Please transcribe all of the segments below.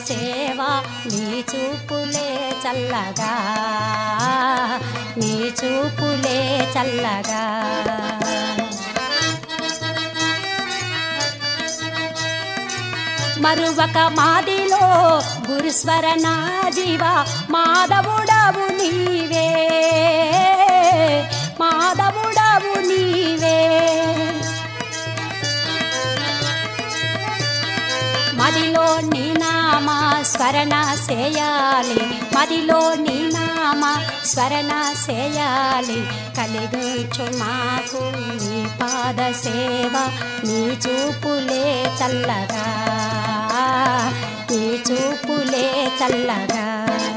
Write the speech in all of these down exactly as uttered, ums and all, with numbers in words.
సేవ నీ చూపులే చల్లగా నీ చూపులే చల్లగా మరువక మాదిలో గురుస్వరణ జీవ మాధవుడవు నీవే మాధవుడవు నీవే మదిలో నీ నామ స్మరణ చేయాలి మదిలో నీ నామ స్మరణ చేయాలి కలిగించు మాకు నీ పాద సేవ నీ చూపులే చల్లగా నీ చూపులే చల్లగా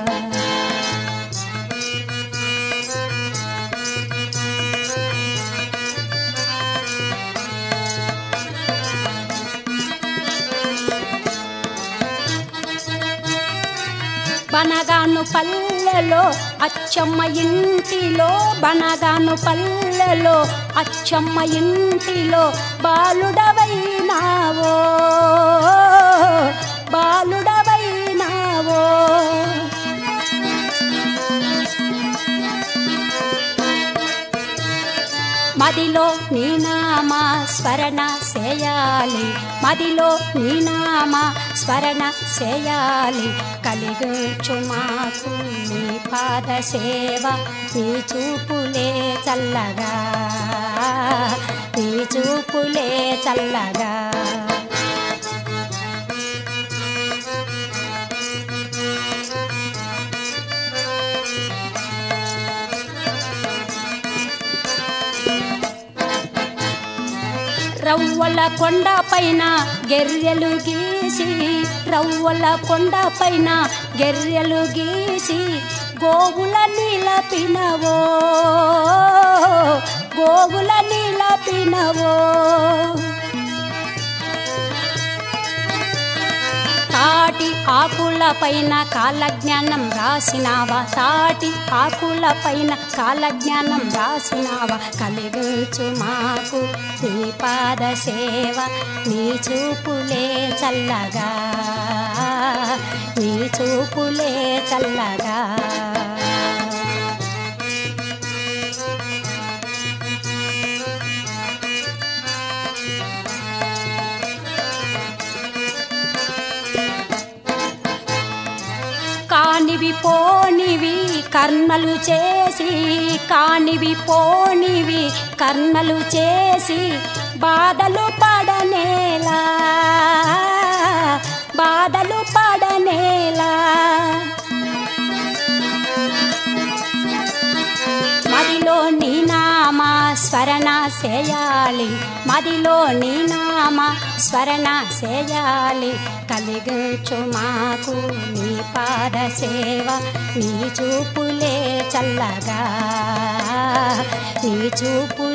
బనగాను పల్లెలో అచ్చమ్మ ఇంటిలో బనగాను పల్లెలో అచ్చమ్మ ఇంటిలో బాలుడవైనావో బాలుడవైనావో మదిలో నీ నామ స్మరణ చేయాలి మదిలో నీ నామ స్మరణ చేయాలి కలిగించు మాకు నీ పాద సేవ నీ చూపులే చల్లగా నీ చూపులే చల్లగా రవ్వల కొండ పైన గెర్రెలు గీసి రవ్వల కొండ పైన గెర్రెలు గీసి గోవుల నిలపినవో గోవుల నిలపినవో తాటి ఆకుల పైన కాలజ్ఞానం రాసినావా తాటి ఆకుల పైన కాలజ్ఞానం రాసినావా కలిగించు మాకు నీ పాద సేవ నీ చూపులే చల్లగా నీ చూపులే చల్లగా కానివి పోనివి కర్మలు చేసి కానివి పోనివి కర్మలు చేసి బాధలు పడనేలా బాధలు పడనేలా మదిలో నీ నామ స్మరణ చేయాలి మదిలో నీ నామ స్మరణ చేయాలి కలిగించు మాకు నీ పాద సేవ నీ చూపులే చల్లగా నీ చూపు